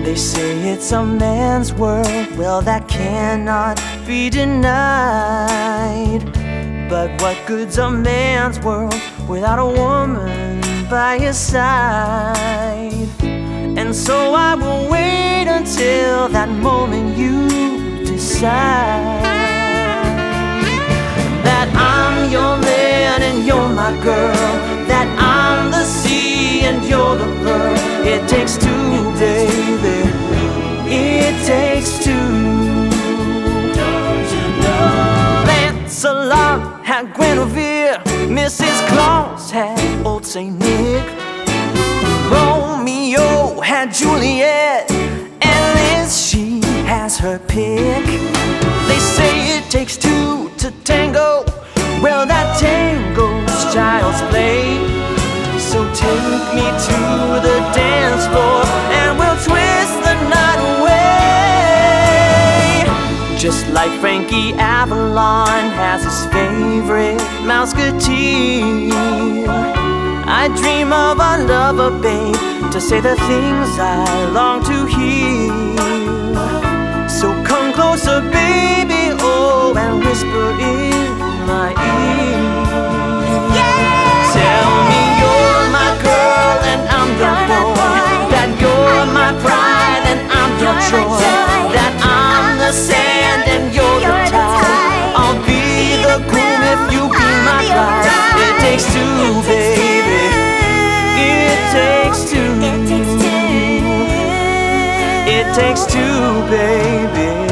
They say it's a man's world, well that cannot be denied. But what good's a man's world without a woman by his side? And so I will wait until that moment you decide that I'm your man and you're my girl, that I'm the sea and you're the pearl. It takes two, baby, it takes two. Lancelot had Guinevere, Mrs. Claus had old Saint Nick, Romeo had Juliet, and Liz, she has her pick. They say it takes two to tango, well that tango's child's play. So take me to the dance floor and we'll twist the night away. Just like Frankie Avalon has his favorite Mouseketeer, I dream of a lover, babe, to say the things I long to hear. So come closer, baby, oh, and whisper in my ear. Tell me you're my girl and I'm your boy, that you're my pride and I'm your joy, that I'm the sand and you're the tide. I'll be the groom if you be my bride. It takes two, baby, it takes two. It takes two, baby.